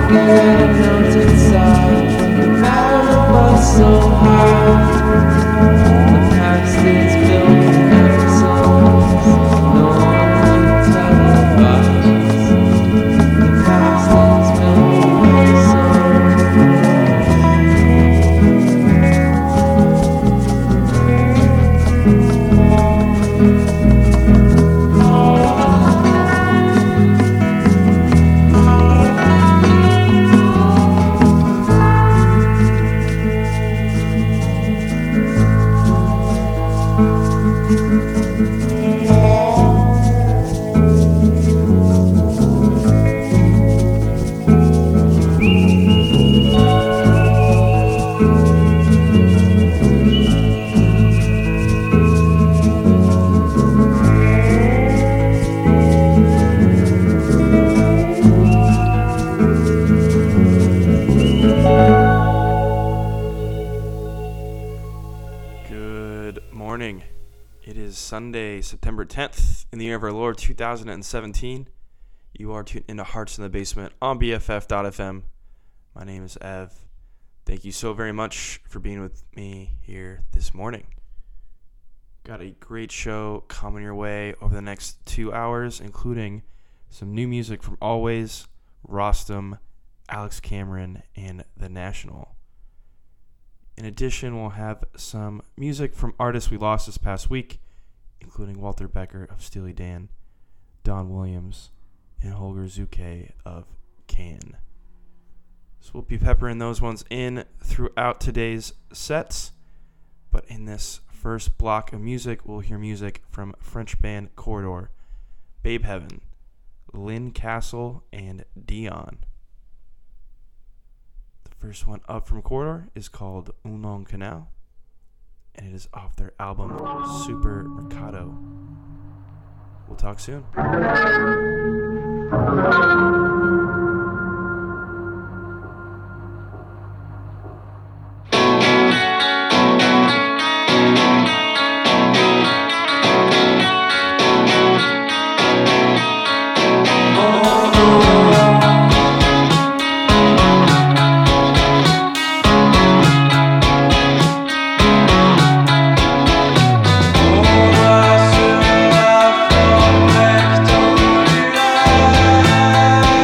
Sunday, September 10th, in the year of our Lord 2017. You are tuned into Hearts in the Basement on BFF.FM. My name is Ev. Thank you so very much for being with me here this morning. Got a great show coming your way over the next 2 hours, including some new music from Always, Rostam, Alex Cameron, and The National. In addition, we'll have some music from artists we lost this past week, including Walter Becker of Steely Dan, Don Williams, and Holger Zuke of Can. So we'll be peppering those ones in throughout today's sets. But in this first block of music, we'll hear music from French band Corridor, Babe Heaven, Lynn Castle, and Dion. The first one up from Corridor is called Un Long Canal, and it is off their album Super Mercado. We'll talk soon. Oh,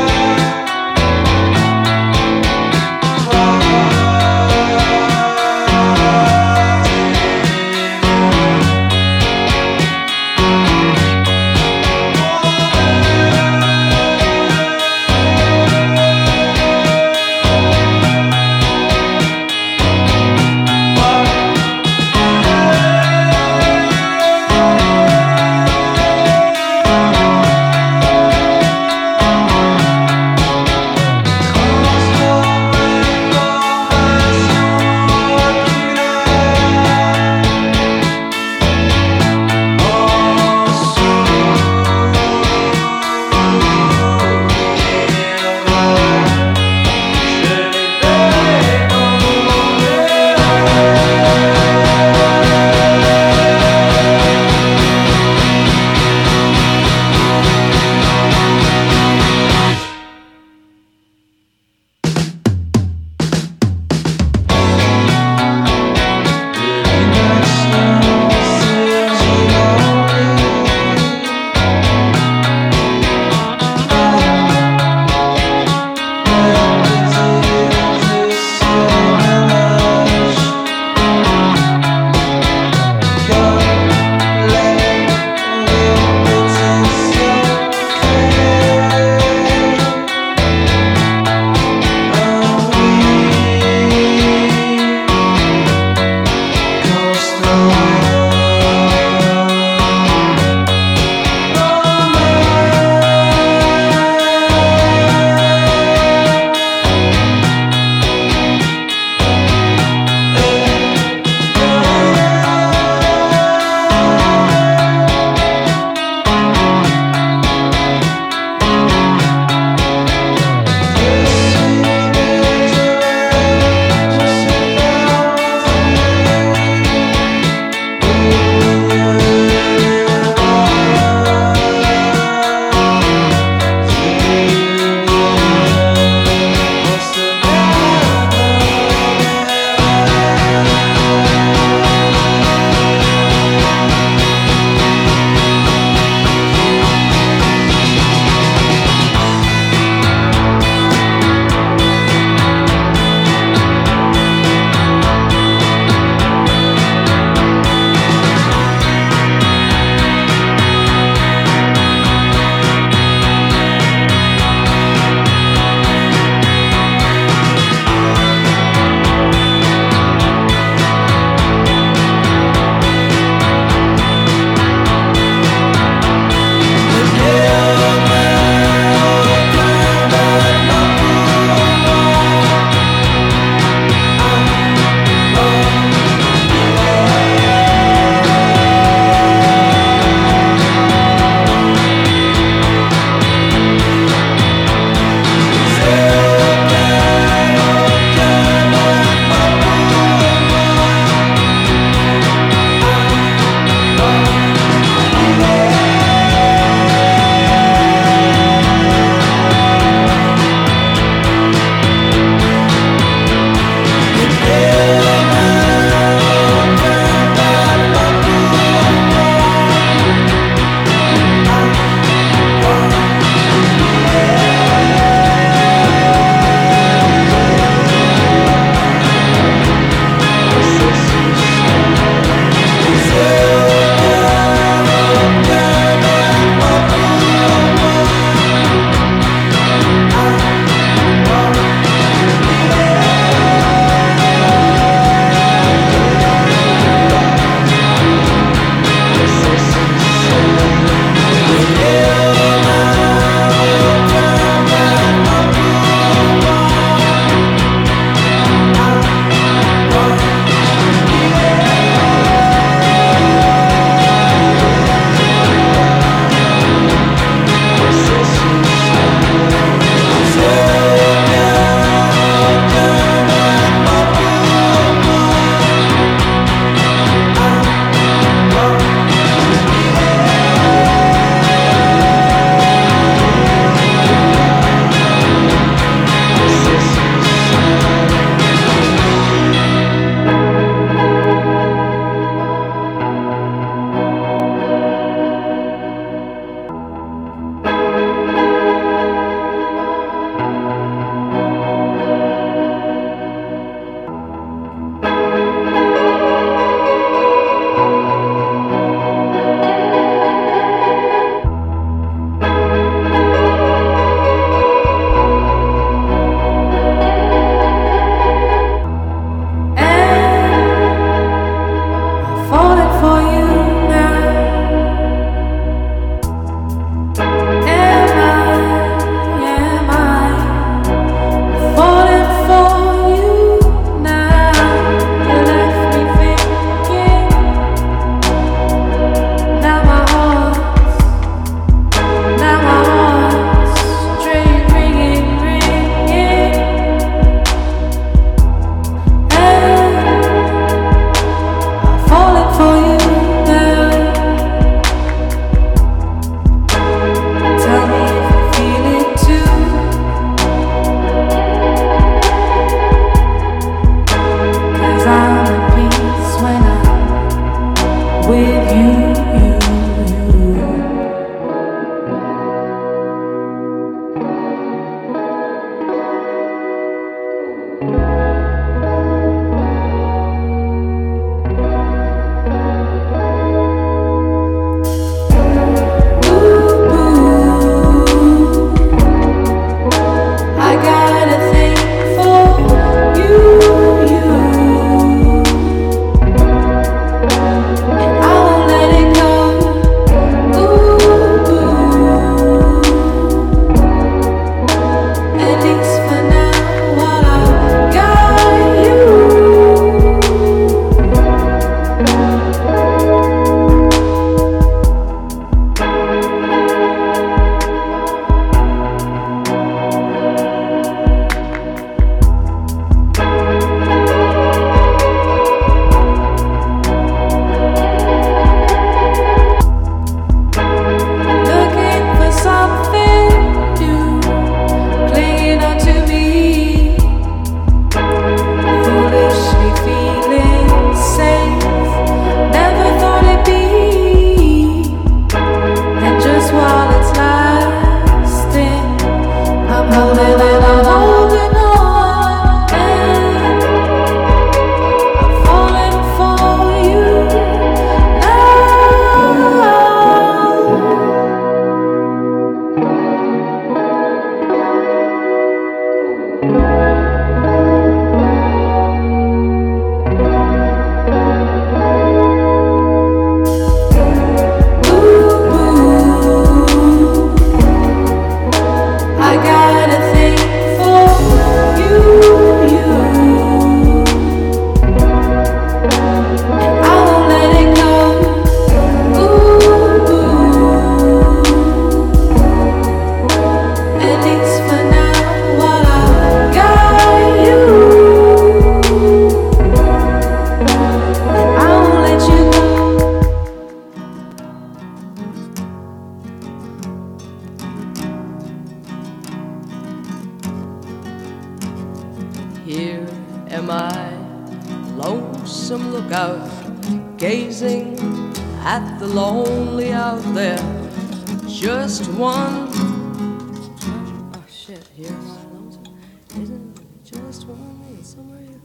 Here am I, lonesome lookout, gazing at the lonely out there. Just one. Oh shit, here am I, lonesome. Isn't it just one me somewhere here?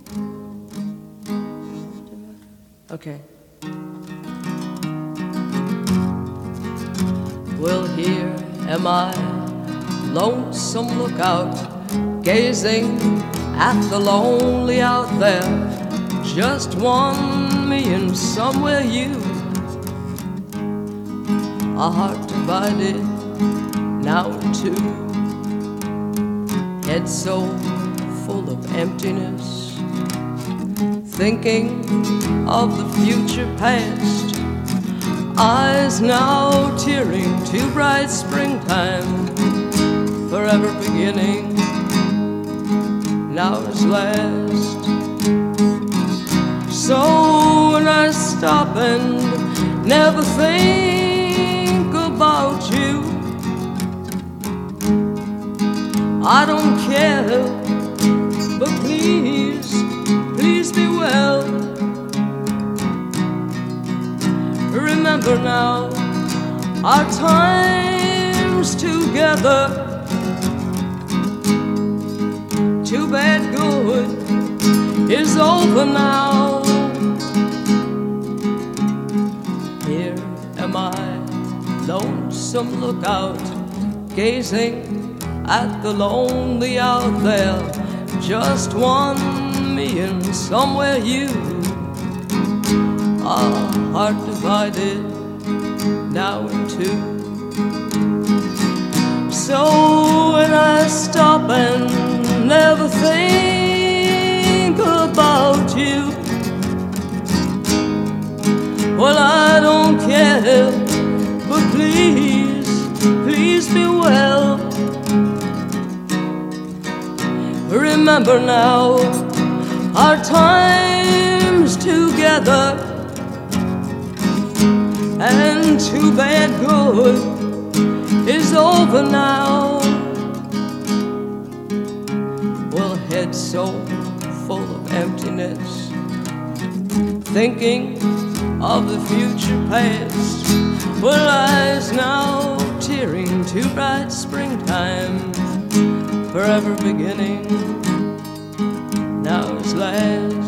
Okay. Well, here am I, lonesome lookout, gazing at the lonely out there. Just 1 million somewhere you. A heart divided now in two. Head so full of emptiness, thinking of the future past. Eyes now tearing to bright springtime, forever beginning, now is last. So when I stop and never think about you, I don't care, but please, please be well. Remember now our times together. Too bad good is over now. Here am I, lonesome lookout, gazing at the lonely out there. Just 1 million somewhere you. A heart divided now in two. So when I stop and never think about you, well, I don't care, but please, please be well. Remember now our times together, and too bad good is over now. Well, head so full of emptiness, thinking of the future past. Well, eyes now tearing to bright springtime, forever beginning, now is last.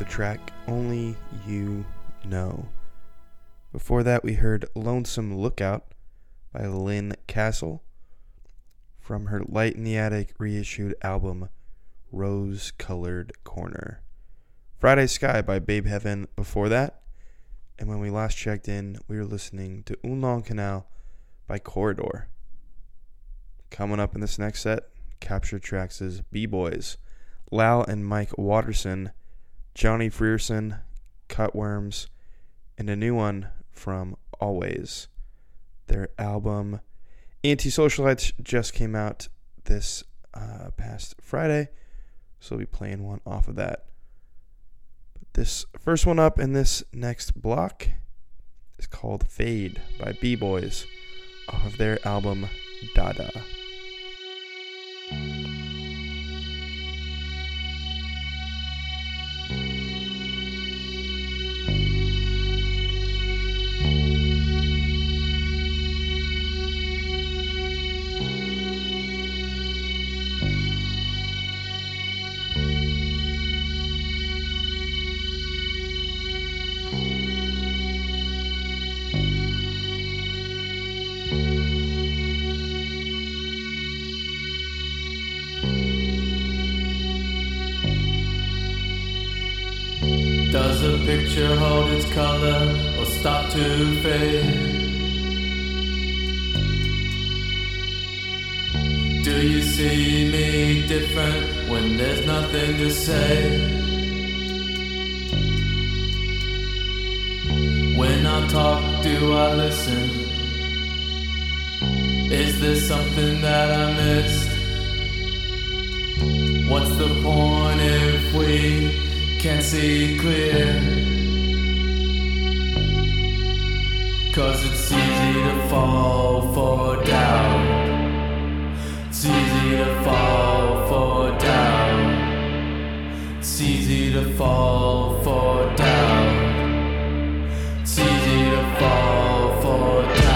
the track Only You Know. Before that, we heard Lonesome Lookout by Lynn Castle from her Light in the Attic reissued album Rose Colored Corner. Friday Sky by Babe Heaven before that. And when we last checked in, we were listening to Un Long Canal by Corridor. Coming up in this next set, Capture Tracks' B-Boys, Lal and Mike Watterson, Johnny Frierson, Cutworms, and a new one from Always. Their album Anti-Socialites just came out this past Friday, so we'll be playing one off of that. But this first one up in this next block is called Fade by B-Boys off of their album Dada. Does a picture hold its color or start to fade? Do you see me different when there's nothing to say? When I talk, do I listen? Is there something that I missed? What's the point if we can't see clear? 'Cause it's easy to fall for doubt. It's easy to fall for doubt. It's easy to fall for doubt. It's easy to fall for doubt.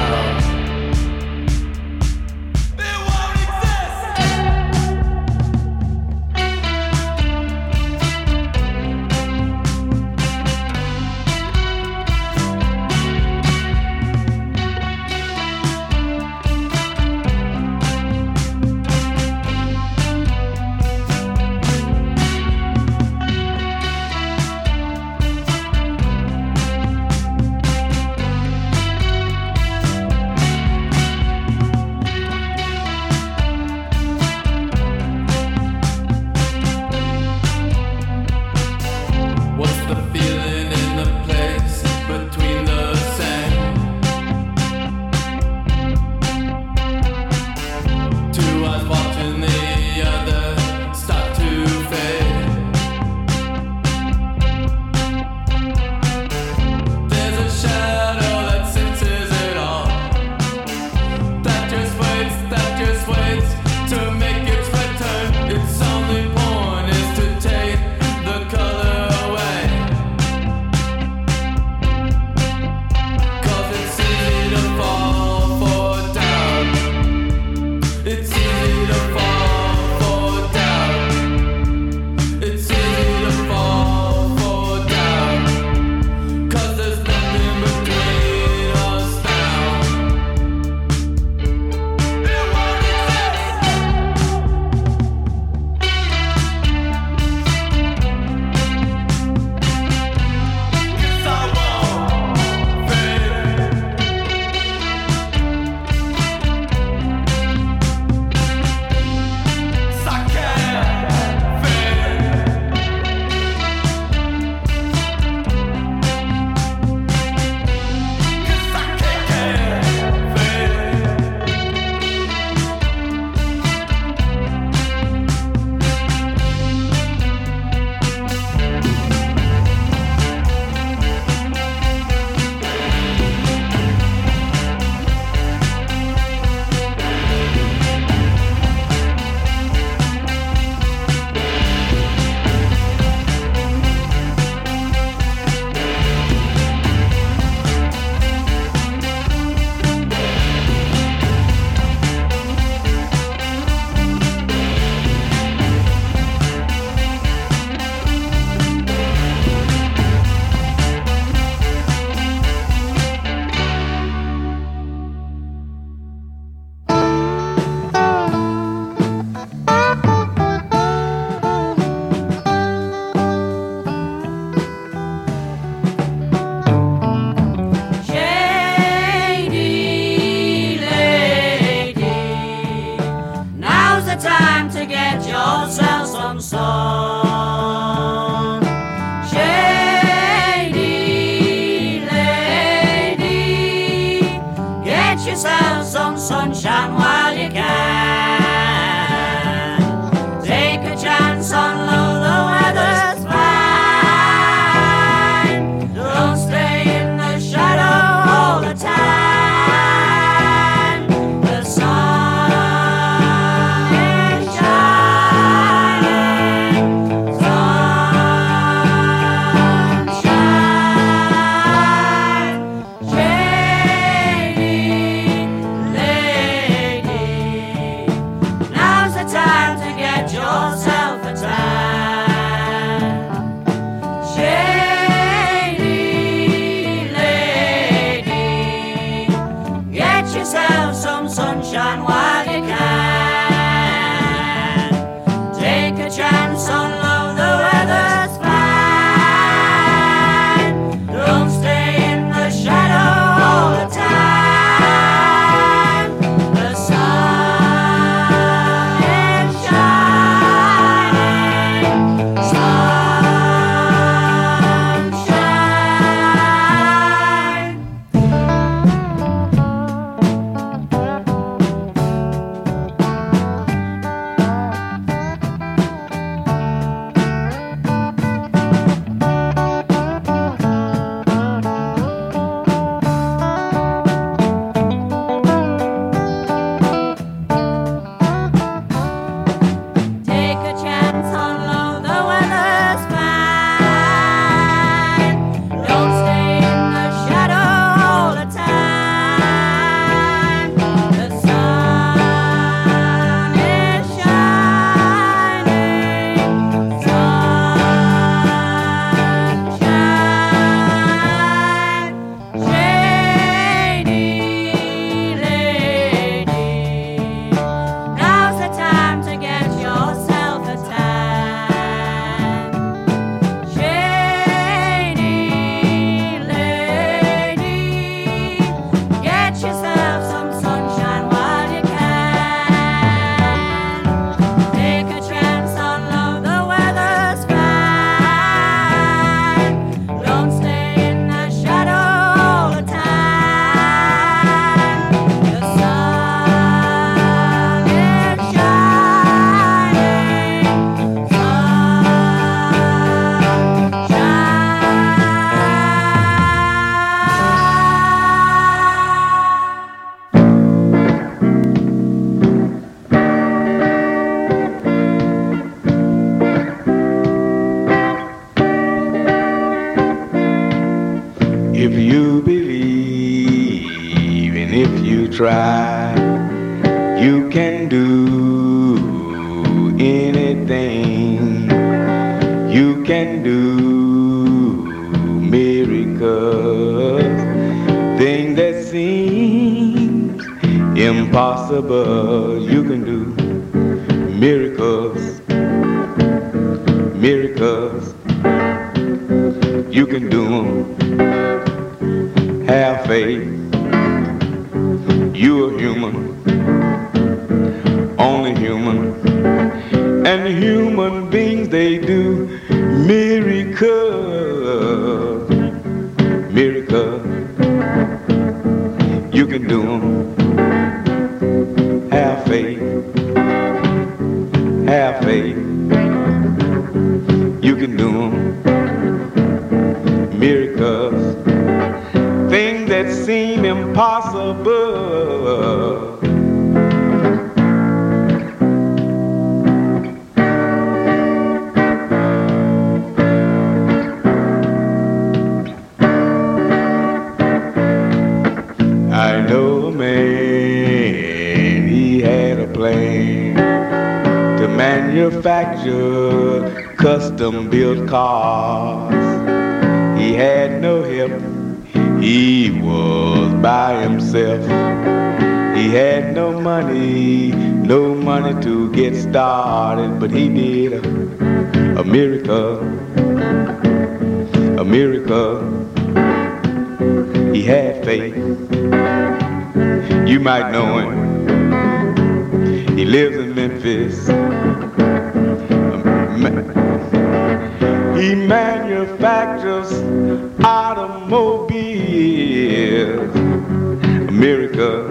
If you believe and if you try, you can do anything. You can do miracles, things that seem impossible. You can do miracles, miracles. You can do them. Have faith. You're human, only human, and human beings, they do miracles, miracles. You can do them. Have faith, have faith. You can do them. Miracles, things that seem impossible. I know a man, he had a plan to manufacture custom-built cars. He had no help, he was by himself. He had no money to get started, but he did a miracle, a miracle. He had faith. You might know him. He lives in Memphis. He manufactures automobiles. A miracle,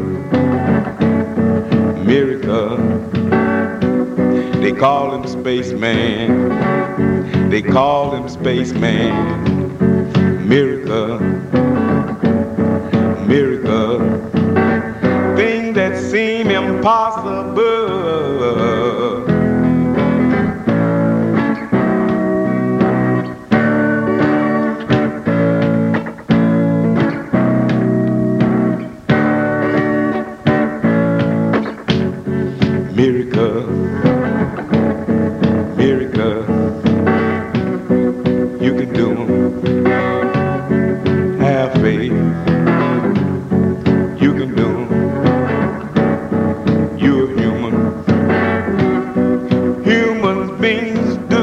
a miracle. They call him Spaceman. They call him Spaceman. Miracle, miracle. Things that seem impossible. Miracle, miracle, you can do them. Have faith, you can do them. You're human. Human beings do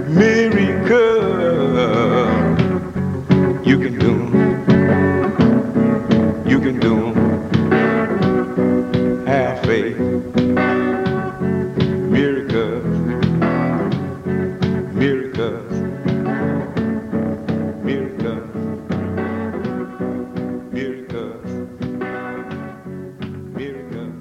miracles. You can do them. You can do them. Have faith. Miracles, miracles, miracles, miracles, miracles.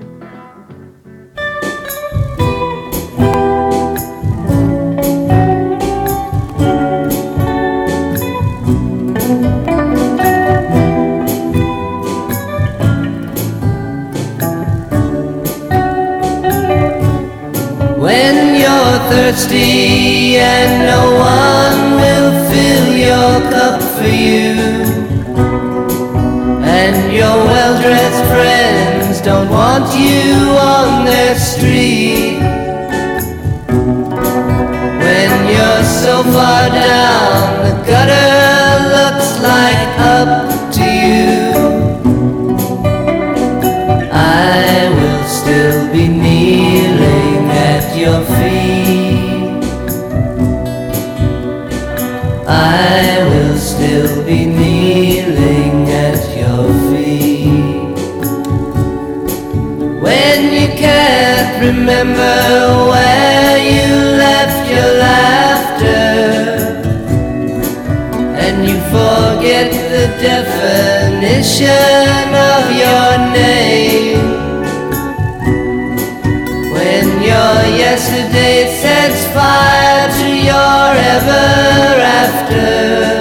When you're thirsty and no one will fill your cup for you, and your well-dressed friends don't want you on their street, when you're so far down the gutter looks like up to you, I will still be kneeling at your feet. I will still be kneeling at your feet. When you can't remember where you left your laughter, and you forget the definition of your name, when your yesterday sets fire to your ever after,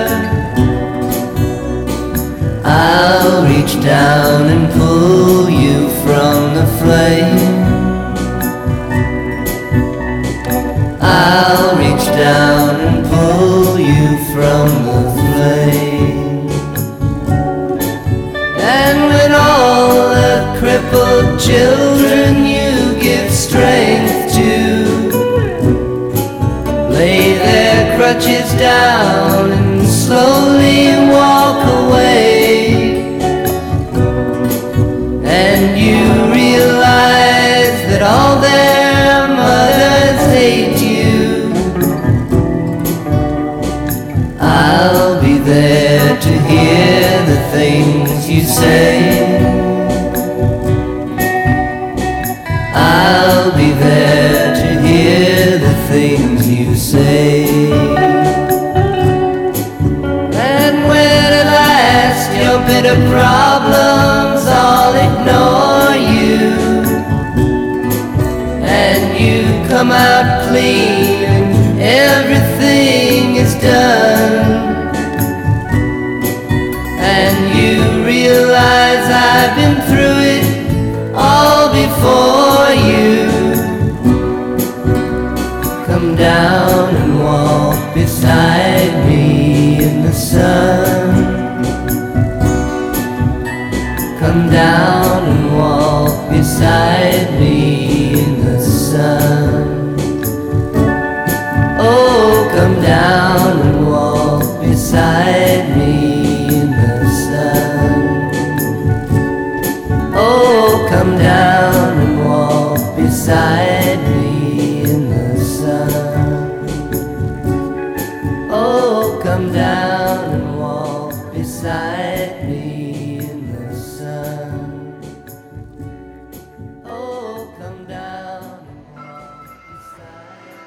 I'll reach down and pull you from the flame. I'll reach down and pull you from the flame. children you give strength to lay their crutches down and slowly walk away, and you realize that all their mothers hate you. I'll be there to hear the things you say. I'll be there to hear the things you say. And when at last your bitter problems all ignore you, and you come out clean and everything is done, and you realize I've been through it all before you, come down and walk beside me in the sun. Come down and walk beside me in the sun. Oh, come down and walk beside me in the sun. Oh, come down and walk beside me in the sun. Oh, come down and walk beside me in the sun. Oh, come down and walk beside me.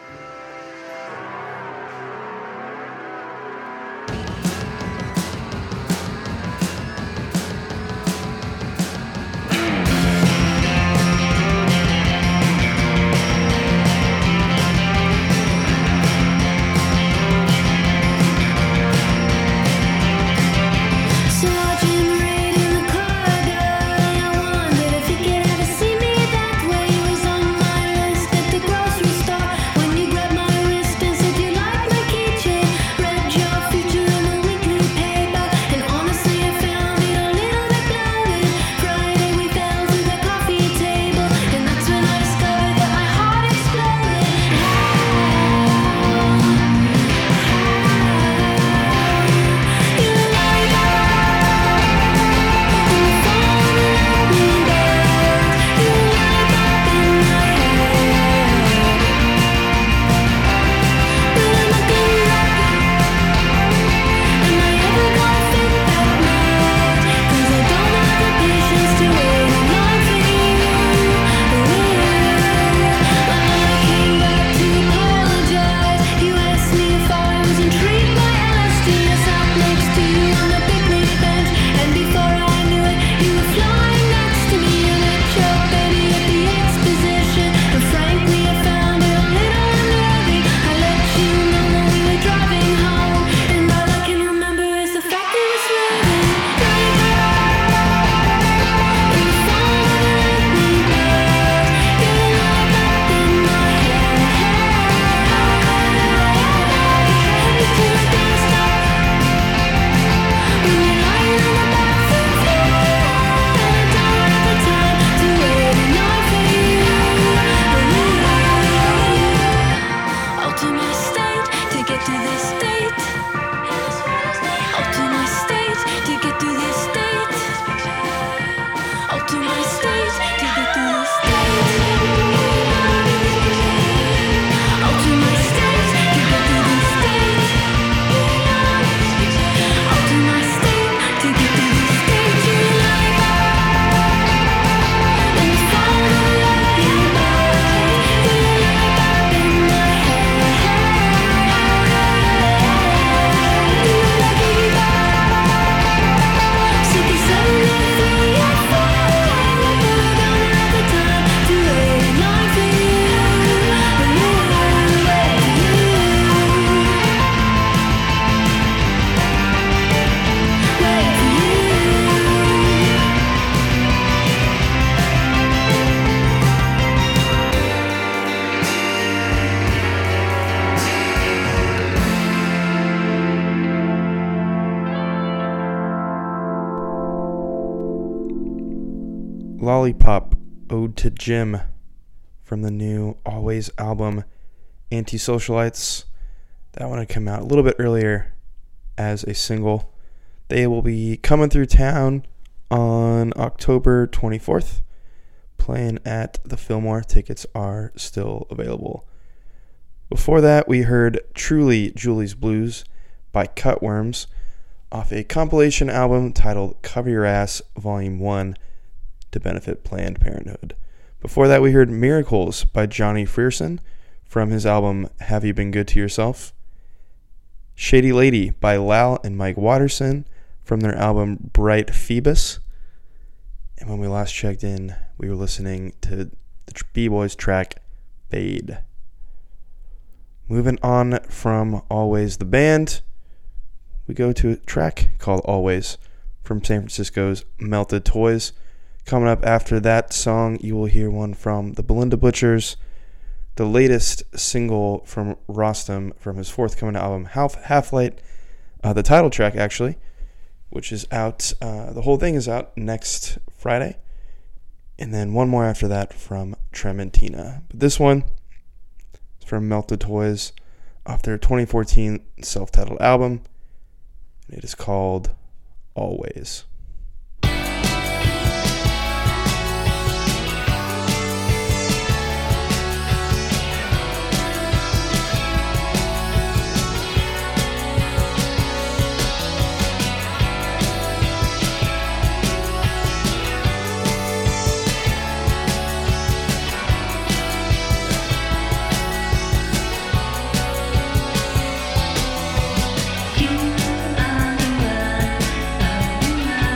Sergeant Reed in the corridor, I wondered if you could ever see me that way. You was on my list at the grocery store when you grabbed my wrist and said you liked my keychain. Read your future in the weekly paper, and honestly I found it a little bit bloated. Friday we fell to the coffee table, and that's when I discovered that my heart exploded. You lied. Lollipop Ode to Jim from the new Always album, Antisocialites. That one had come out a little bit earlier as a single. They will be coming through town on October 24th, playing at the Fillmore. Tickets are still available. Before that, we heard Truly Julie's Blues by Cutworms off a compilation album titled Cover Your Ass Volume 1 to benefit Planned Parenthood. Before that, we heard Miracles by Johnny Frierson from his album Have You Been Good to Yourself. Shady Lady by Lal and Mike Watterson from their album Bright Phoebus. And when we last checked in, we were listening to the B-Boys track Fade. Moving on from Always the band, we go to a track called Always from San Francisco's Melted Toys. Coming up after that song, you will hear one from the Belinda Butchers, the latest single from Rostam from his forthcoming album Half-Light, the title track actually, which is out, the whole thing is out next Friday, and then one more after that from Trementina. But this one is from Melted Toys off their 2014 self-titled album. It is called Always. You are the one.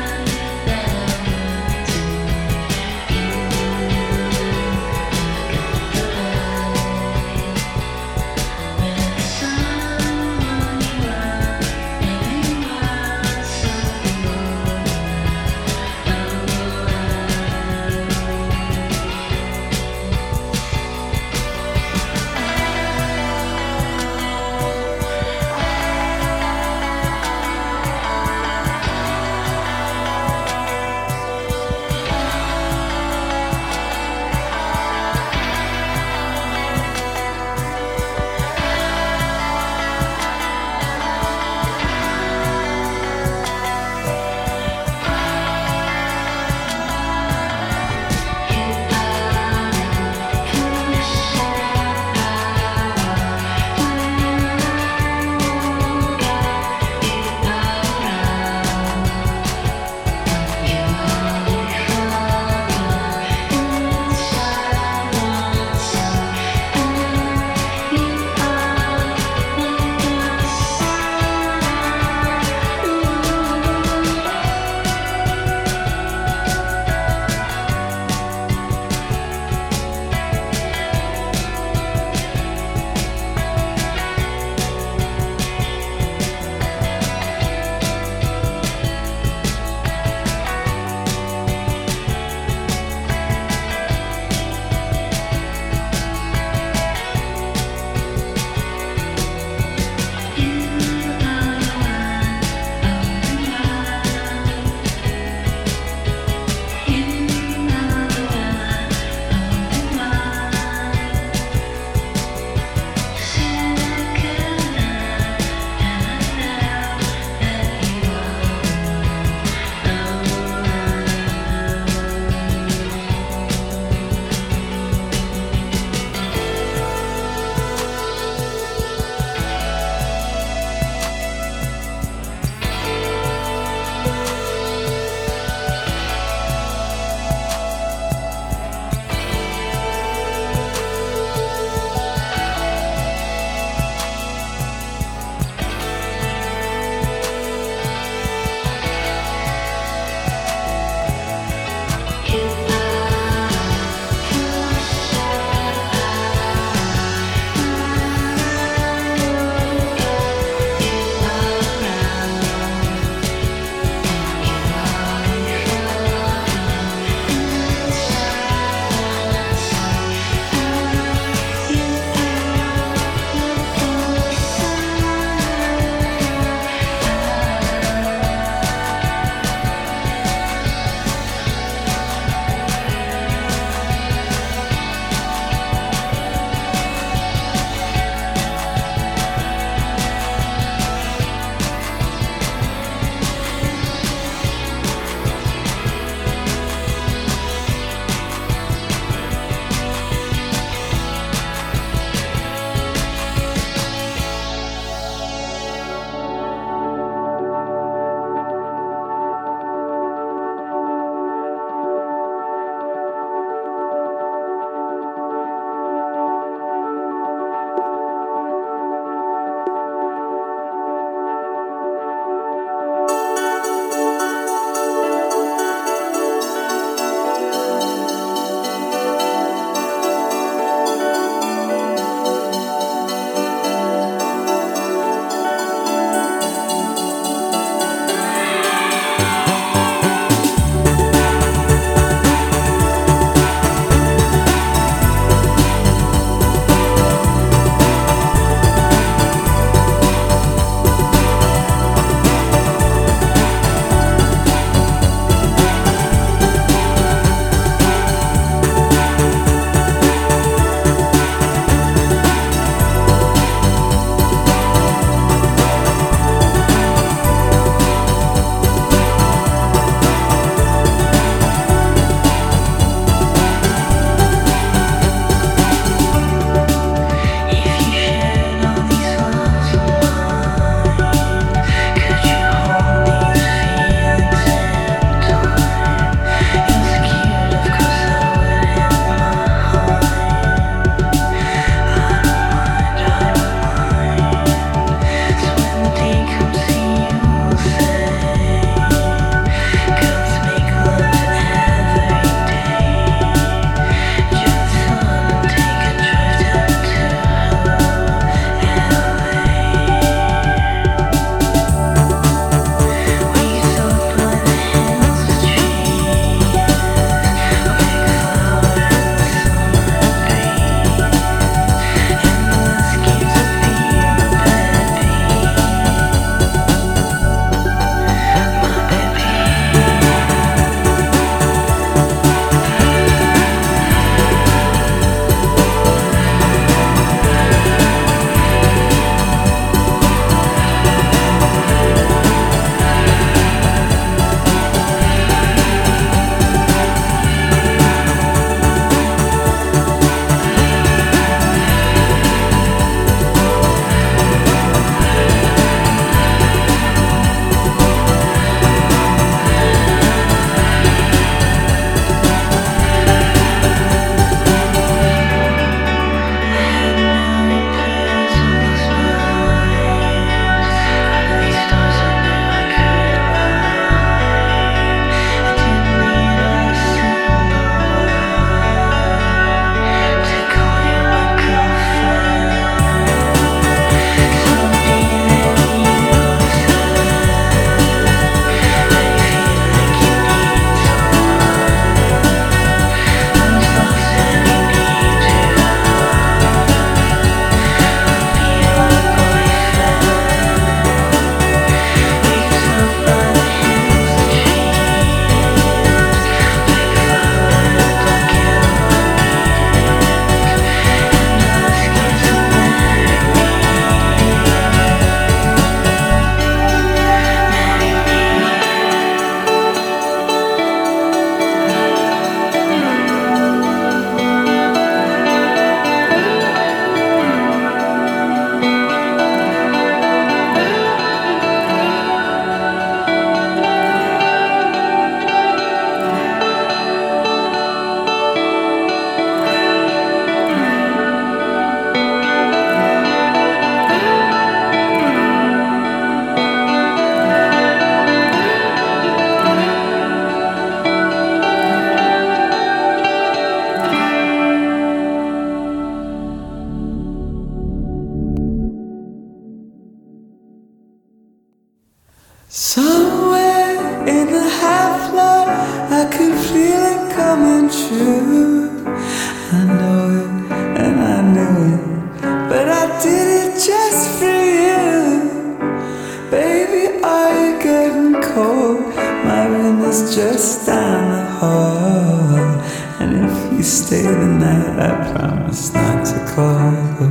is just down the hall. And if you stay the night, I promise not to call.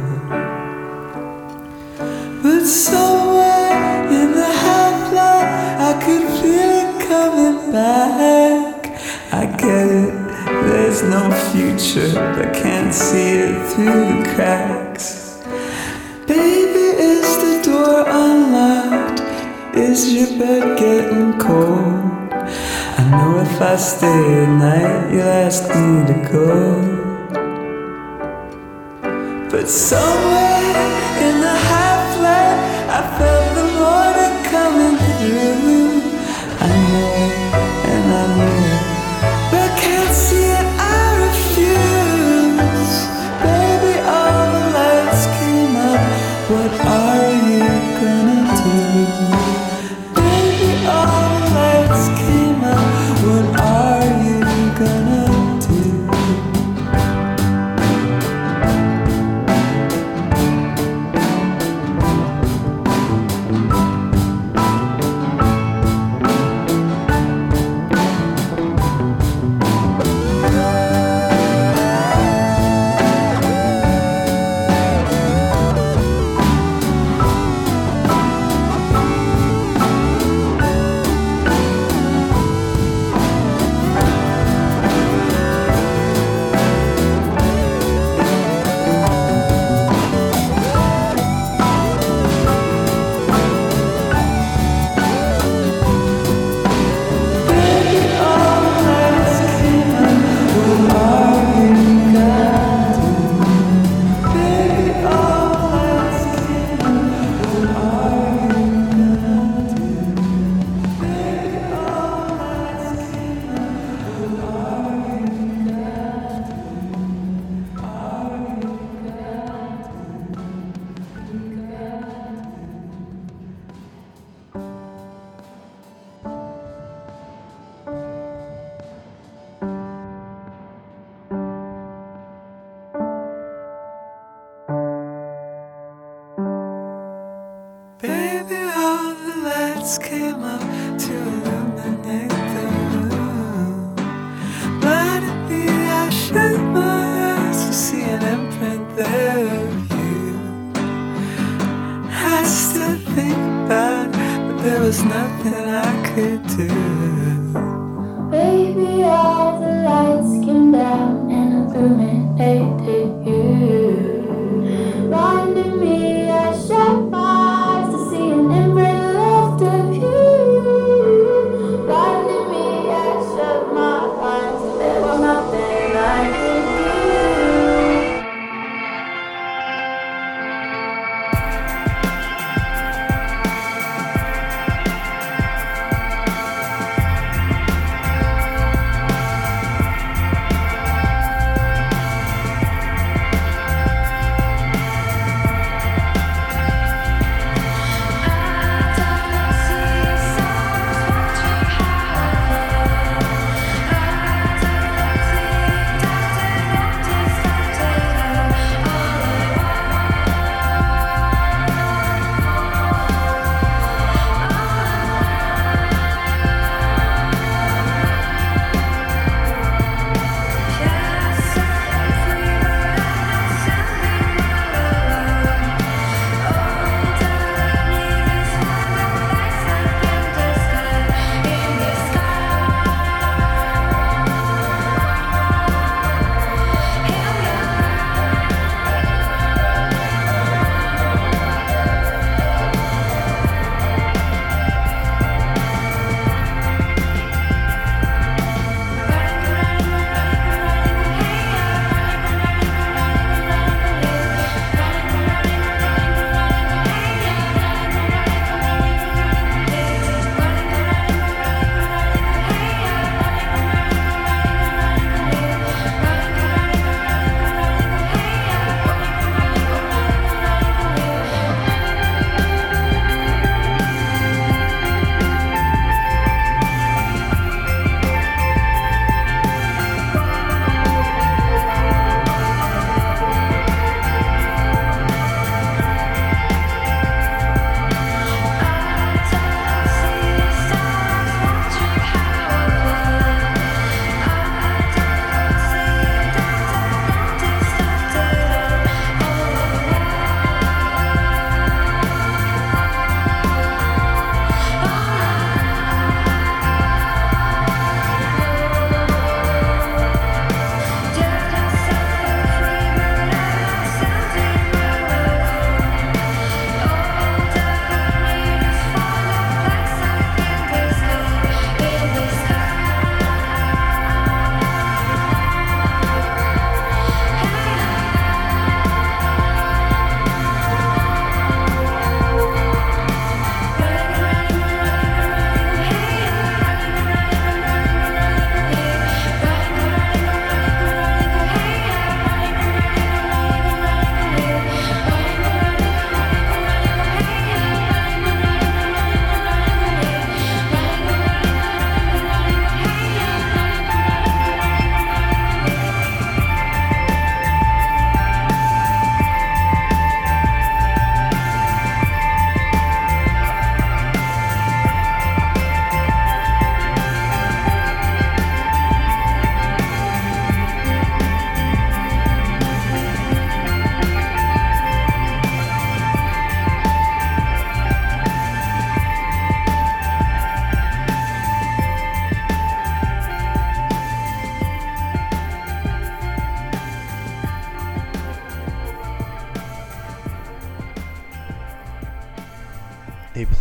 But somewhere in the half-light, I could feel it coming back. I get it, there's no future, but can't see it through the cracks. Baby, is the door unlocked? Is your bed getting cold? I know if I stay at night, you'll ask me to go. But somewhere in the half-light, I felt the morning coming through. I know it, and I know it, but can't see it, I refuse. Baby, all the lights came up, what are you gonna do? Baby, all the lights came up, what are you gonna do?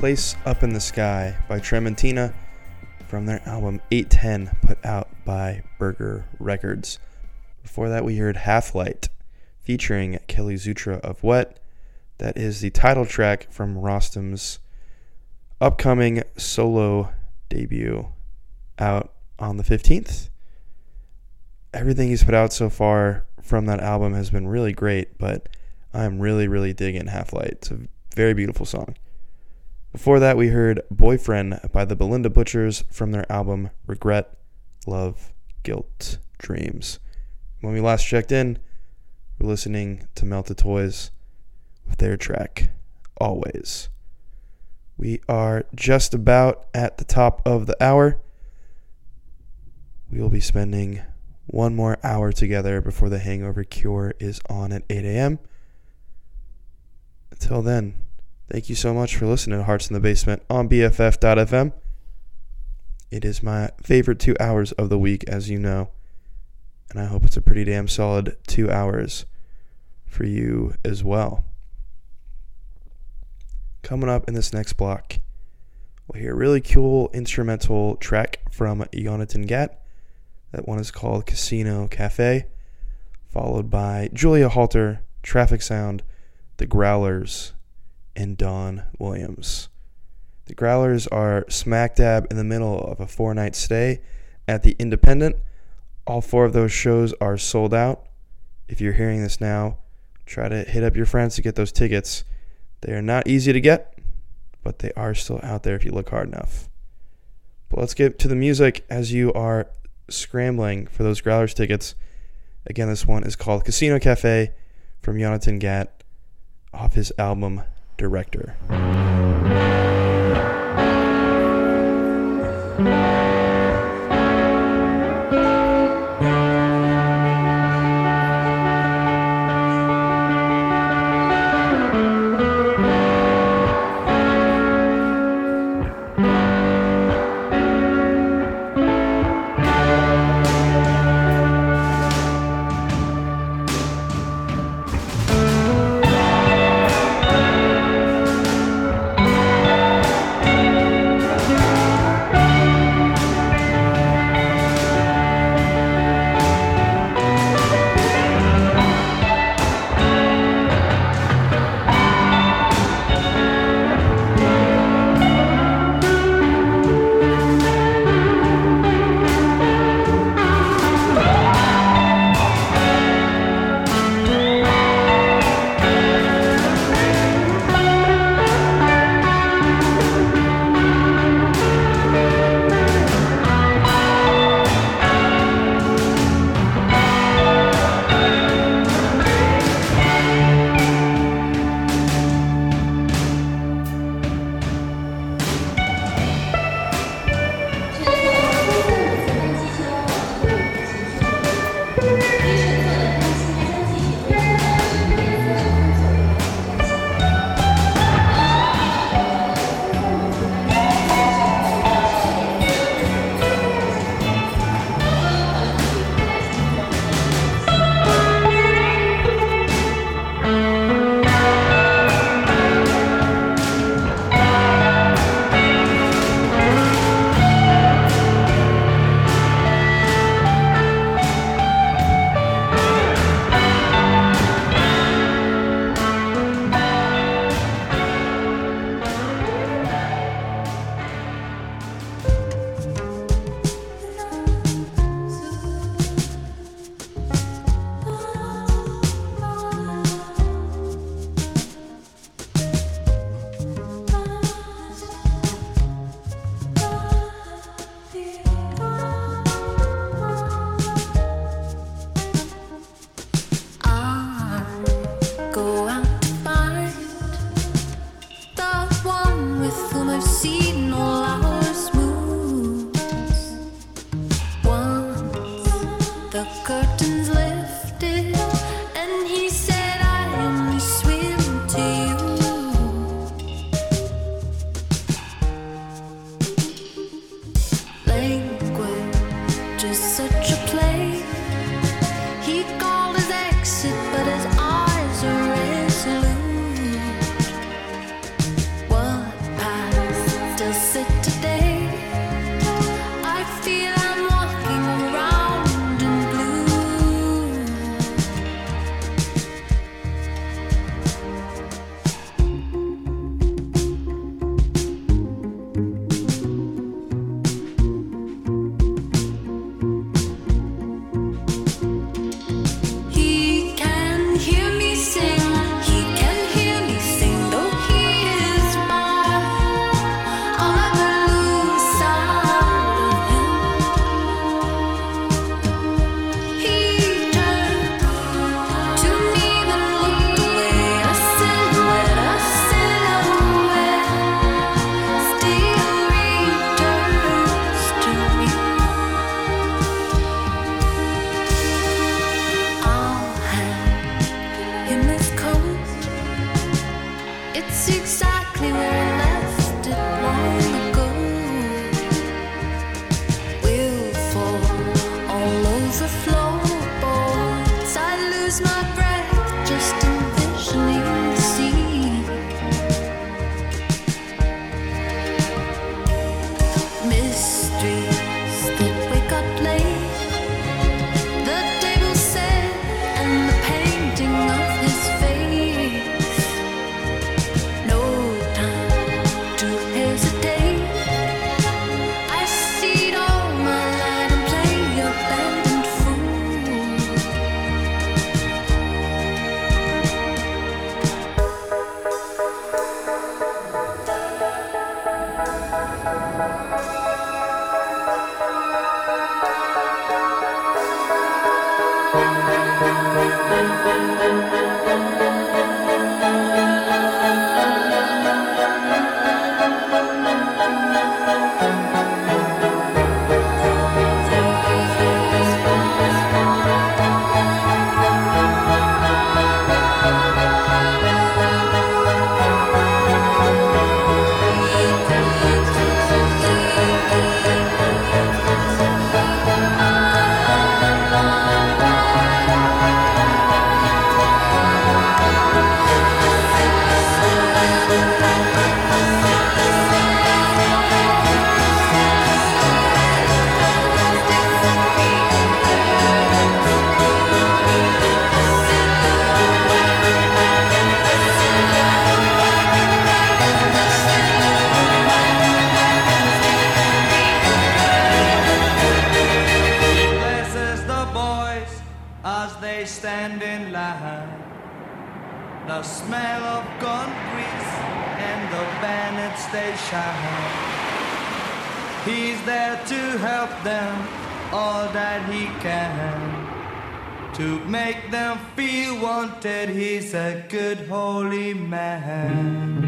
Place Up in the Sky by Trementina from their album 810 put out by Burger Records. Before that we heard Half Light featuring Kelly Zutra of Wet. That is the title track from Rostam's upcoming solo debut out on the 15th. Everything he's put out so far from that album has been really great, but I'm really digging Half Light. It's a very beautiful song. Before that, we heard Boyfriend by the Belinda Butchers from their album Regret, Love, Guilt, Dreams. When we last checked in, we're listening to Melted Toys with their track, Always. We are just about at the top of the hour. We will be spending one more hour together before the Hangover Cure is on at 8 a.m. Until then, thank you so much for listening to Hearts in the Basement on BFF.FM. It is my favorite 2 hours of the week, as you know, and I hope it's a pretty damn solid 2 hours for you as well. Coming up in this next block, we'll hear a really cool instrumental track from Jonathan Gatt. That one is called Casino Cafe, followed by Julia Halter, Traffic Sound, The Growlers, and Don Williams. The Growlers are smack dab in the middle of a 4-night stay at the Independent. All 4 of those shows are sold out. If you're hearing this now, try to hit up your friends to get those tickets. They are not easy to get, but they are still out there if you look hard enough. But let's get to the music as you are scrambling for those Growlers tickets. Again, this one is called Casino Cafe from Jonathan Gatt off his album Director. What The smell of gone grease and the bandits they shine. He's there to help them all that he can, to make them feel wanted. He's a good holy man.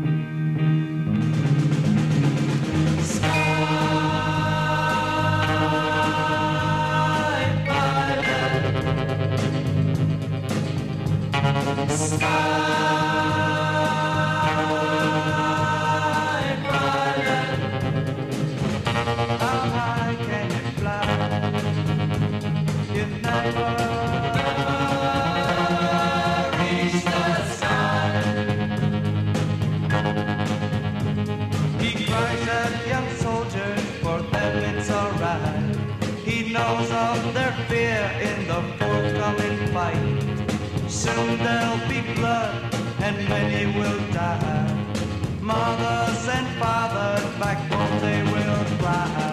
Soon there'll be blood and many will die. Mothers and fathers back home they will cry.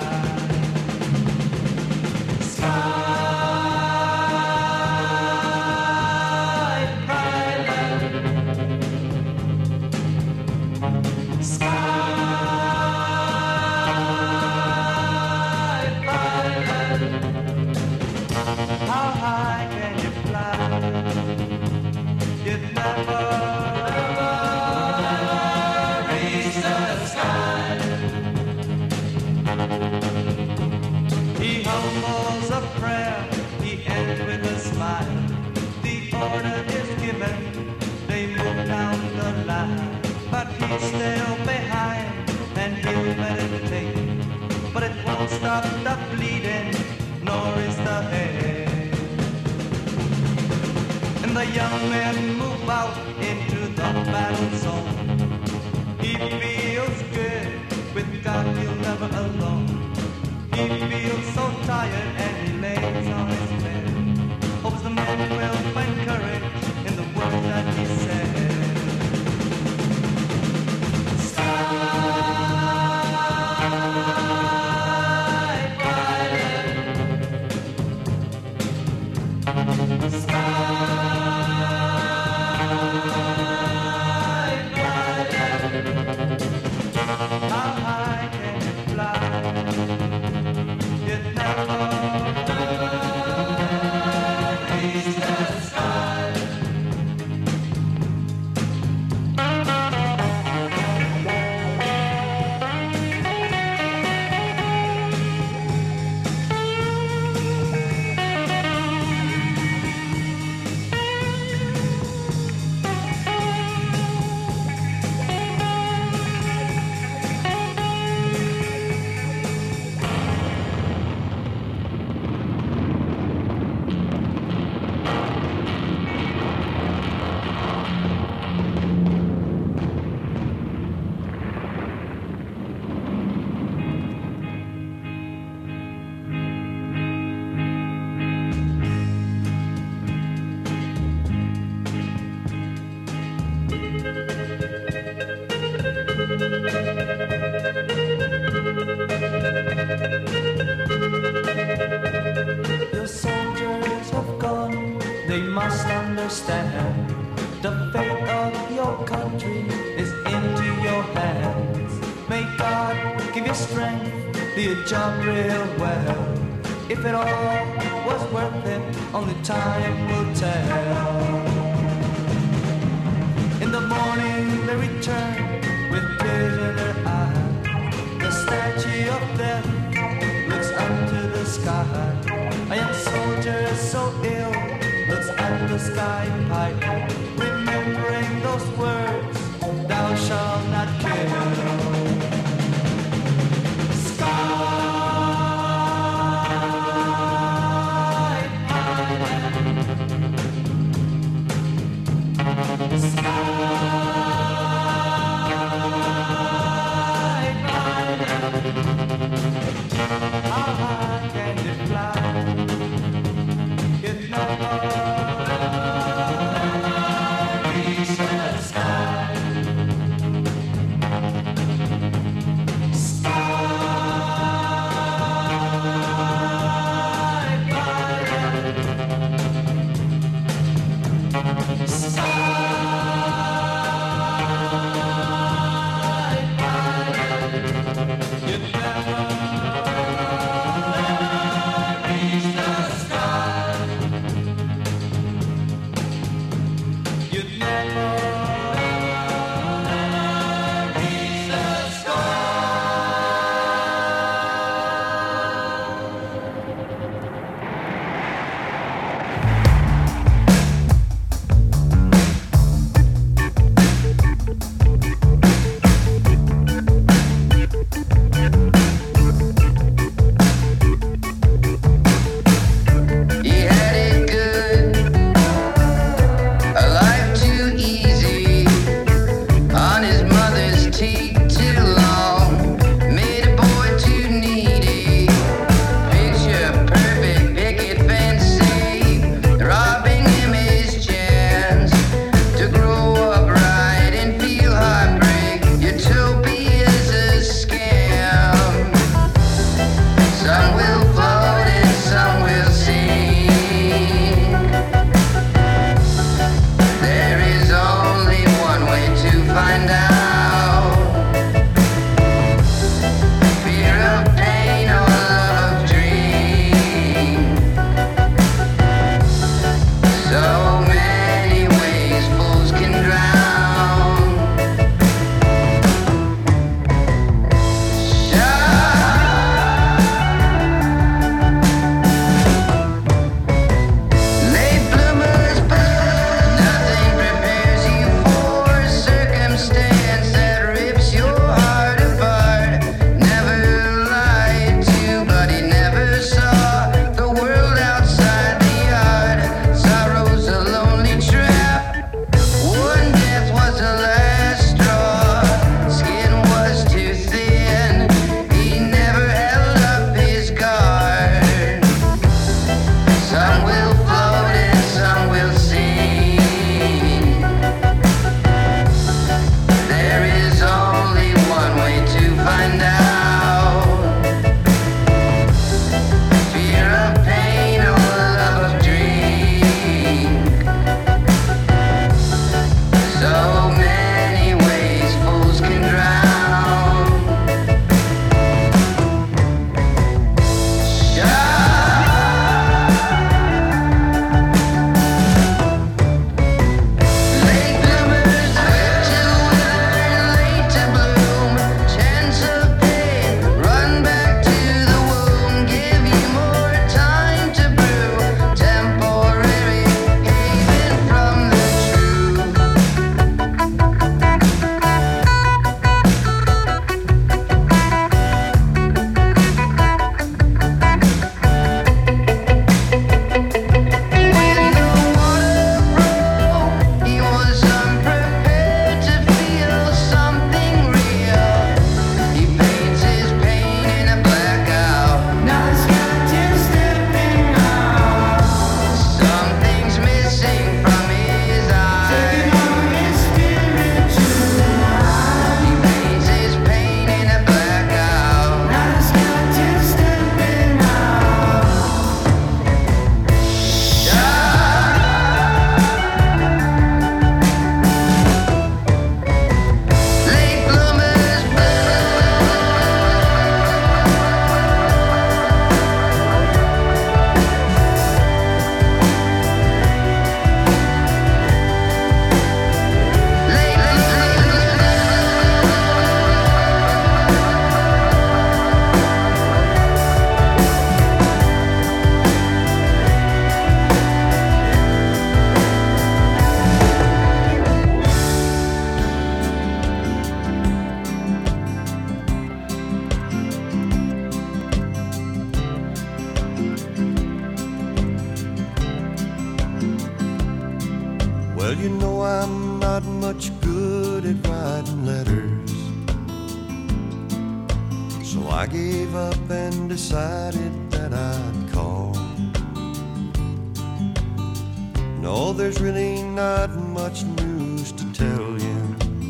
Sky pilot, sky pilot. How high can you fly? You'd never reach the sky. He humbles a prayer, he ends with a smile. The order is given, they move down the line. But he's still behind, and he'll meditate. But it won't stop the bleeding, nor is the hate. And the young men move out into the battle zone. He feels good, with God he'll never alone. He feels so tired and he lays on his bed. Hopes the men will find courage in the words that he said. Sky pilot, sky. How high can you fly? You'd never reach the sky. The soldiers have gone, they must understand. The fate of your country is into your hands. May God give you strength, do your job real well. If it all was it worth it? Only time will tell. In the morning they return with tears in their eyes. The statue of death looks up to the sky. A young soldier so ill looks at the sky pipe, remembering those words, thou shalt not kill. How high can it fly? If no reach the sky. Well, you know I'm not much good at writing letters, so I gave up and decided that I'd call. No, there's really not much news to tell you.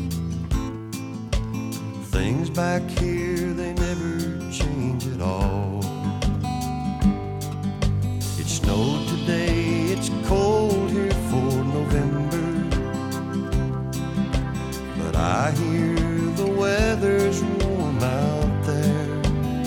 Things back here, they never change at all. It snowed today, it's cold here for November, but I hear the weather's warm out there.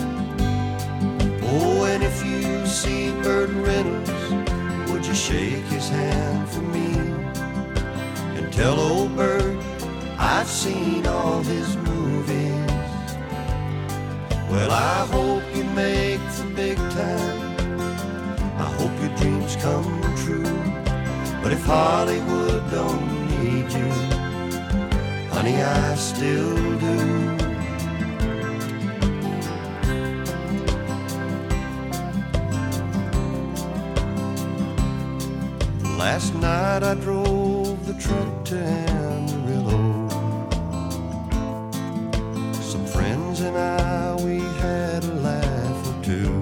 Oh, and if you see Burt Reynolds, would you shake his hand for me and tell old Burt I've seen all his movies? Well, I hope you make the big time, I hope your dreams come true. But if Hollywood don't need you, honey, I still do. Last night I drove the truck to Amarillo. Some friends and I, we had a laugh or two.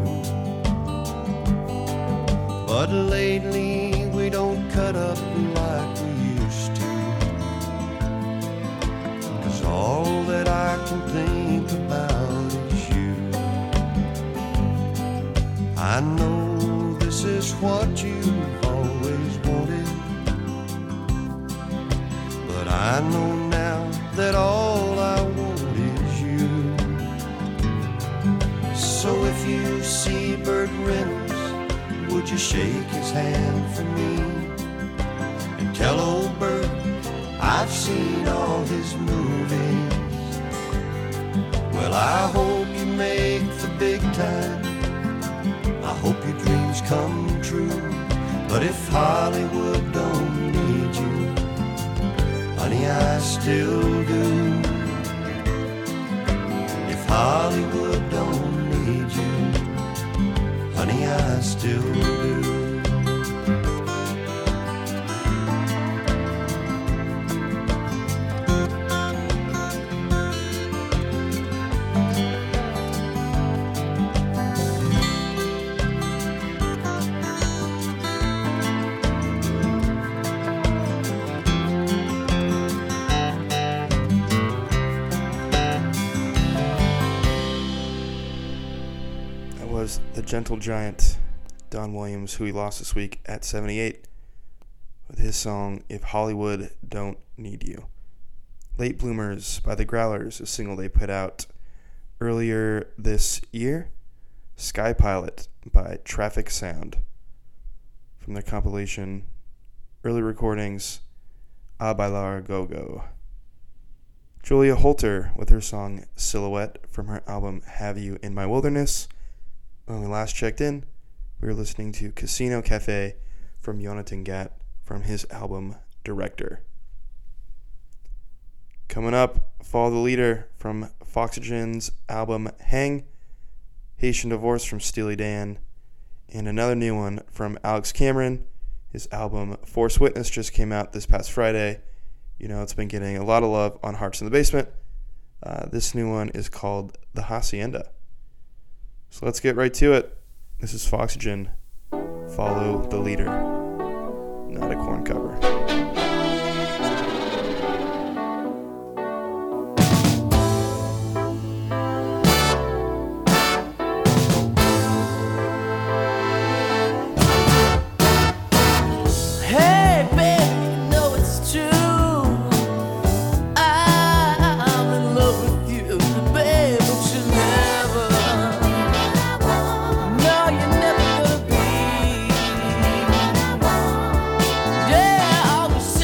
But lately we don't cut up like we used to, 'cause all that I can think about is you. I know this is what you've always wanted, but I know now that all I want is you. So if you see Burt Reynolds, would you shake his hand for me and tell old Burt I've seen all his movies? Well, I hope you make the big time, I hope your dreams come true. But if Hollywood don't need you, honey, I still do. If Hollywood don't need you, honey, I still do. The gentle giant Don Williams, who we lost this week at 78, with his song If Hollywood Don't Need You. Late Bloomers by the Growlers, a single they put out earlier this year. Sky Pilot by Traffic Sound from their compilation Early Recordings A Bailar Go-Go. Julia Holter with her song Silhouette from her album Have You in My Wilderness. When we last checked in, we were listening to Casino Cafe from Jonathan Gatt from his album Director. Coming up, Follow the Leader from Foxygen's album Hang, Haitian Divorce from Steely Dan, and another new one from Alex Cameron. His album Force Witness just came out this past Friday. You know, it's been getting a lot of love on Hearts in the Basement. This new one is called The Hacienda. So let's get right to it. This is Foxygen, Follow the Leader, not a Korn cover. Hey, baby, you know it's true. I'm in love with you, babe, but you never. No, you're never gonna be. Yeah, all the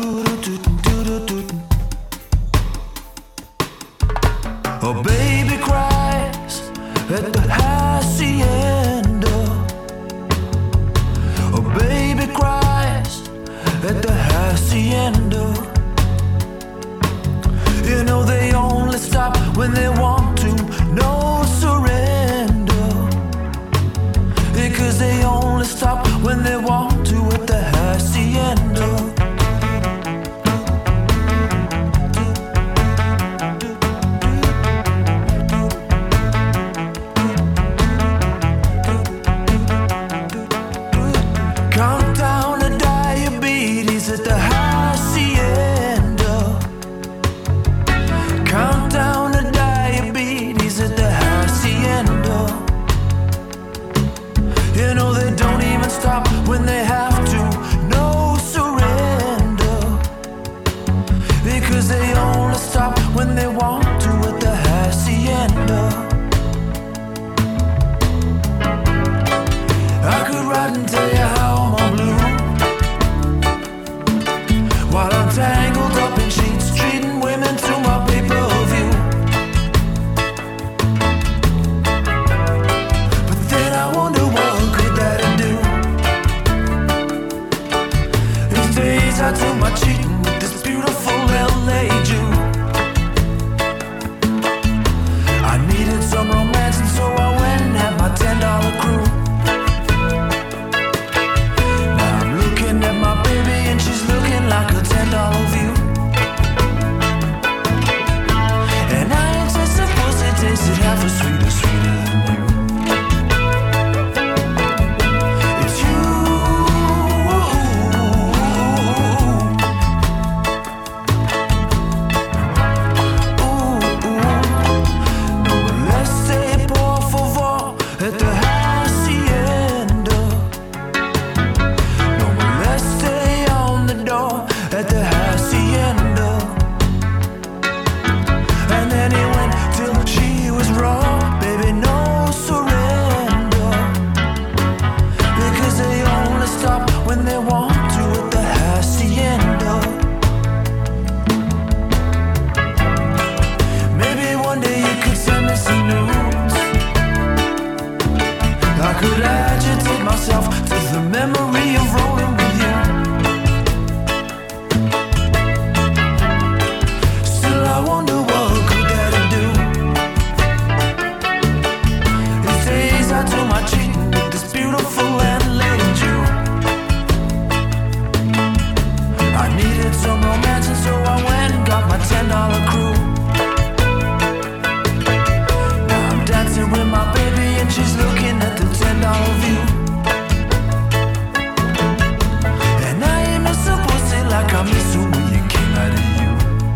Oh, baby cries at the hacienda. Oh, baby cries at the hacienda. You know they only stop when they want to, no surrender. Because they only stop when they want to at the hacienda. Countdown to diabetes at the hacienda. Countdown to diabetes at the hacienda. You know they don't even stop when they have to, no surrender. Because they only stop when they want to at the hacienda. I could write and tell you how I'm all blue, while I'm tangled up in sheets, treating women to my pay-per-view. But then I wonder what could that do. These days I do my cheating with this beautiful LA Jew. I needed some romance and so I went and had my $10 crew. Like a $10 view. And I ain't just a pussy tasted half as sweet or sweeter than you. It's you. No, but let's say por favor at the hacienda. No, but let's stay on the door at the hacienda. And then he went till she was raw, baby, no surrender. Because they only stop when they want to at the hacienda. Maybe one day you could send me some news. I could agitate myself to the memory of rolling with you. I wonder what could that do. These days I do my cheating with this beautiful landlady Jew. I needed some romance and so I went and got my $10 crew. Now I'm dancing with my baby and she's looking at the $10 view. And I ain't miss a pussy like I miss her when you came out of you.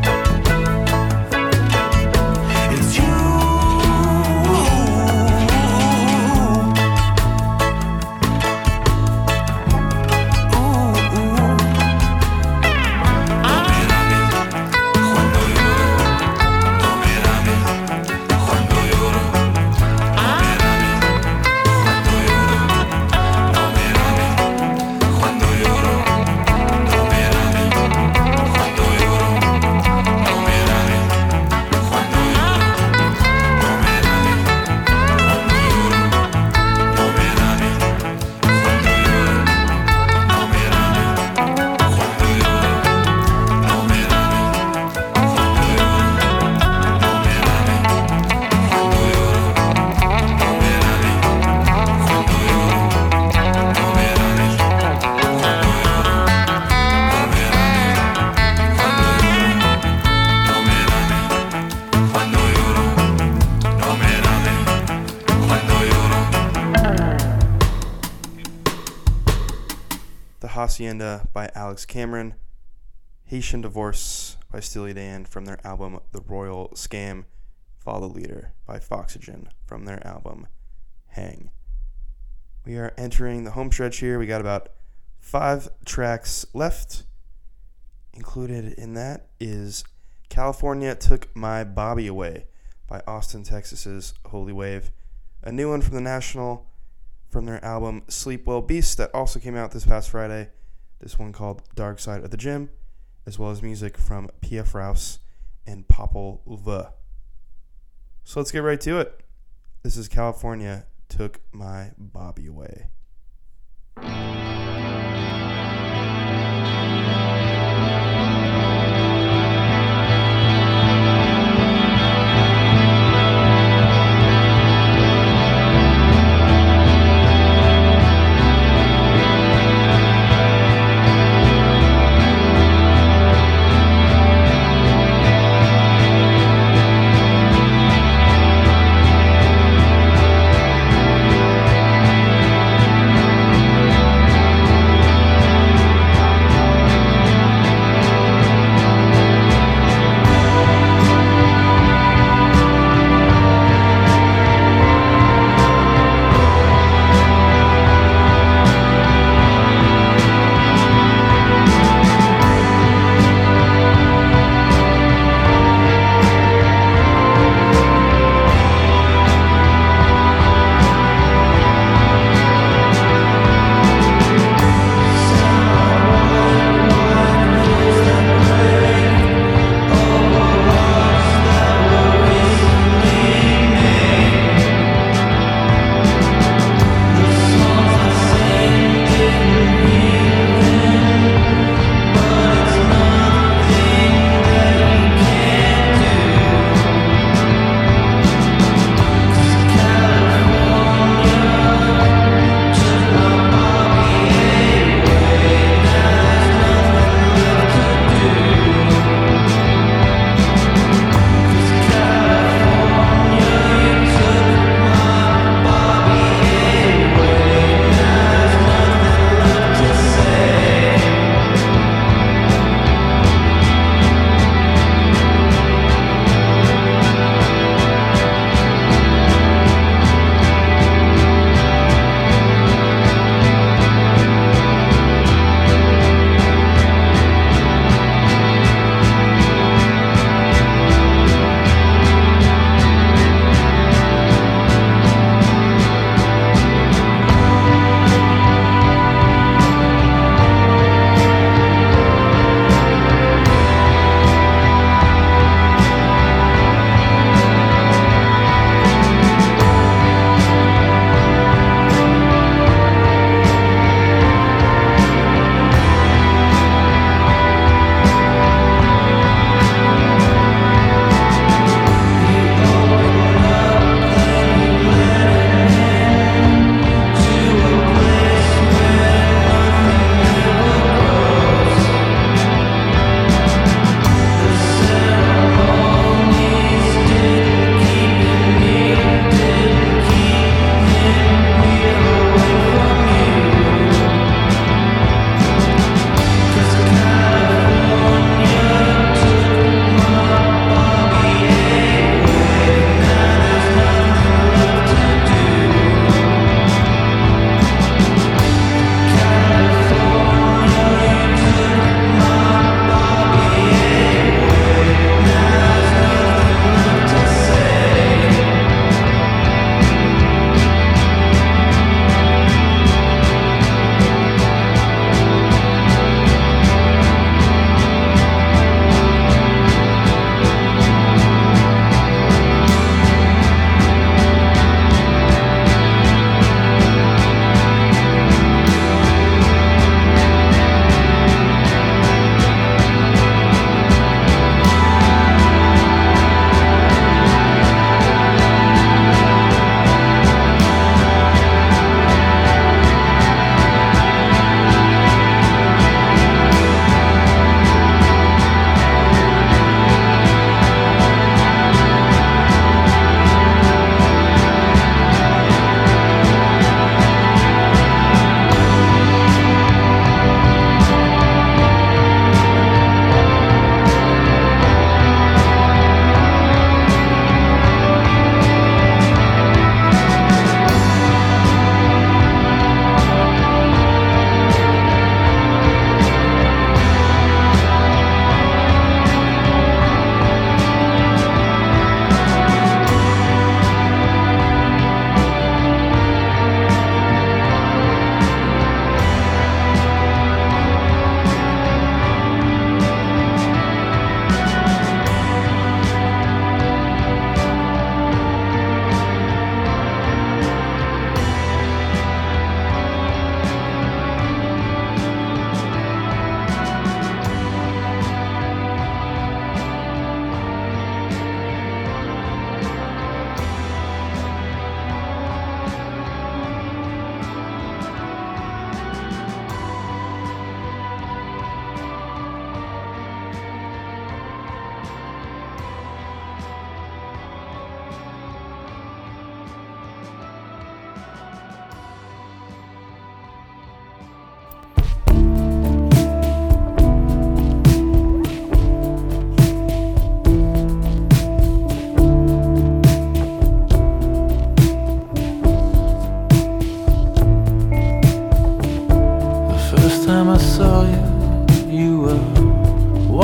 Hacienda by Alex Cameron, Haitian Divorce by Steely Dan from their album The Royal Scam, Follow the Leader by Foxygen from their album Hang. We are entering the home stretch here. We got about 5 tracks left. Included in that is California Took My Bobby Away by Austin, Texas's Holy Wave. A new one from The National from their album Sleep Well Beast that also came out this past Friday. This one called Dark Side of the Gym. as well as music from P.F. Rouse and Popol Vuh. So let's get right to it. This is California Took My Bobby Away. Thank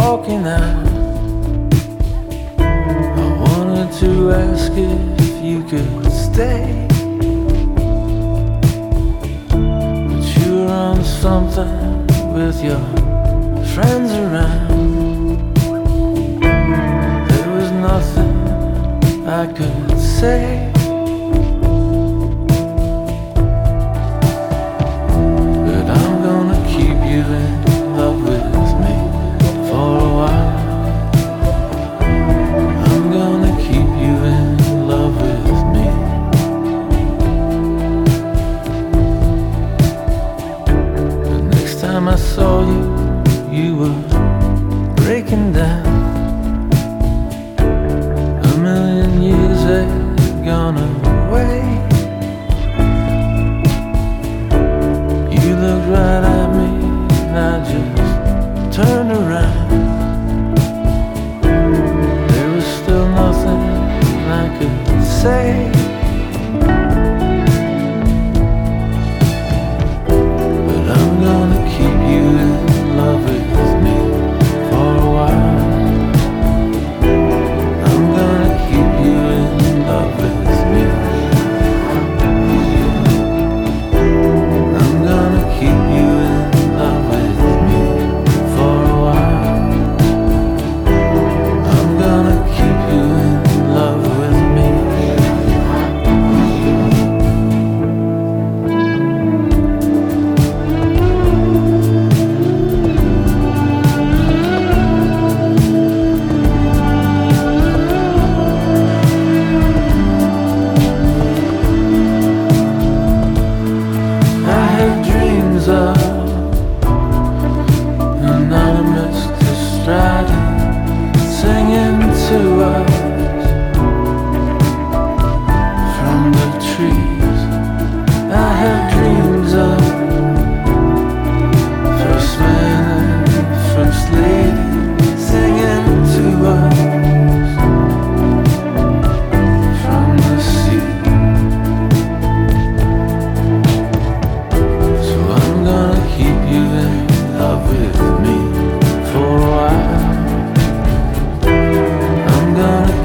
walking out. I wanted to ask if you could stay, but you were on something with your friends around. There was nothing I could say. But I'm gonna keep you in love with me for a while. I'm gonna keep you in love with me. The next time I saw you, you were breaking down. A million years had gone away. You looked right at me and I just turned around. There was still nothing I could say. But I'm gonna keep you in love with me for a while. I'm gonna keep you in love with me. I'm gonna keep you in love with me for a while. I'm gonna keep you in love with me. I have dreams of anonymous Castrati singing to us from the trees. I have dreams of first man and first lady singing to us from the sea. So I'm gonna keep you in love with me for a while. I'm gonna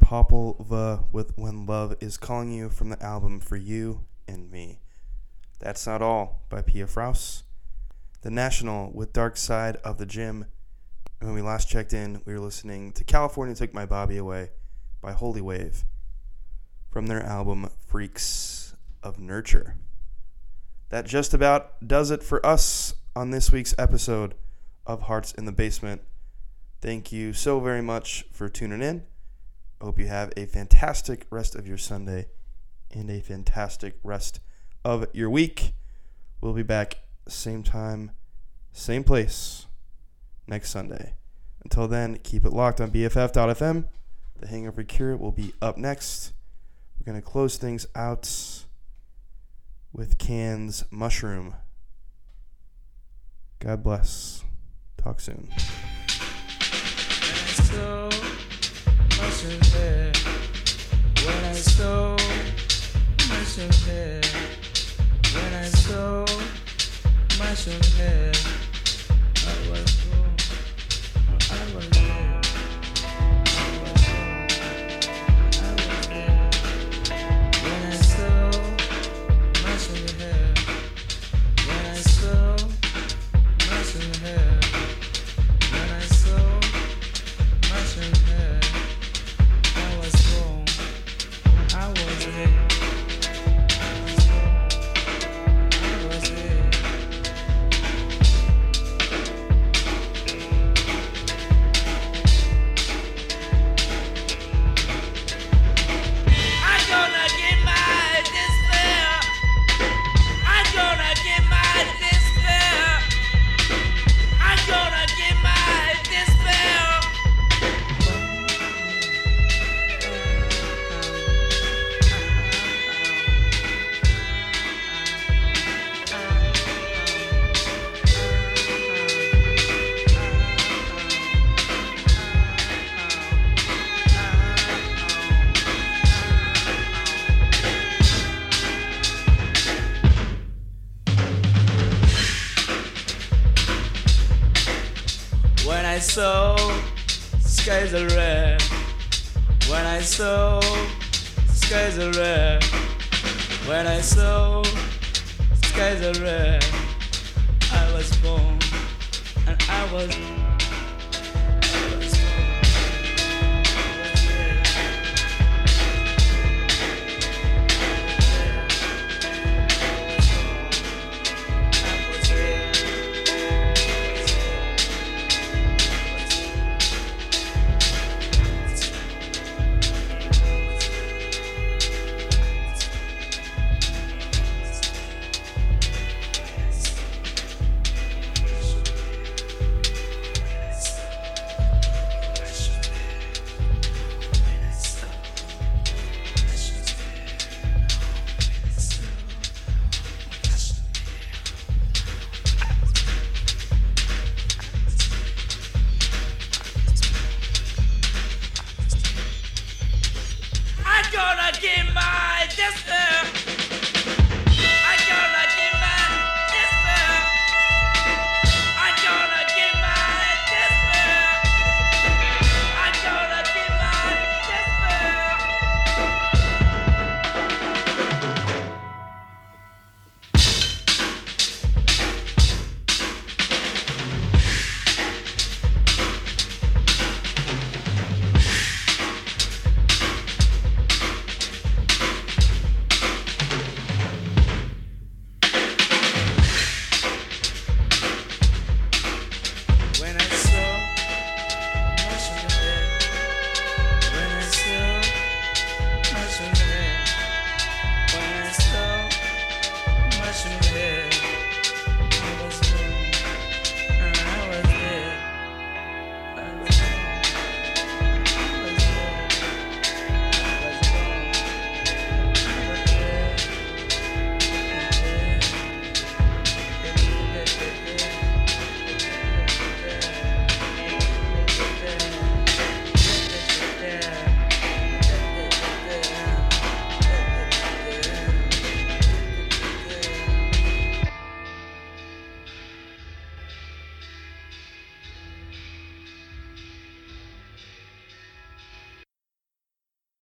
Popova with When Love Is Calling You from the album For You and Me. That's Not All by Pia Fraus. The National with Dark Side of the Gym. And when we last checked in, we were listening to California Took My Bobby Away by Holy Wave from their album Freaks of Nurture. That just about does it for us on this week's episode of Hearts in the Basement. Thank you so very much for tuning in. I hope you have a fantastic rest of your Sunday and a fantastic rest of your week. We'll be back same time, same place next Sunday. Until then, keep it locked on BFF.FM. The Hangover Cure will be up next. We're going to close things out with Can's Mushroom. God bless. Talk soon. saw skies are red. When I saw skies are red. When I saw skies are red. I was born and I was gonna give my despair.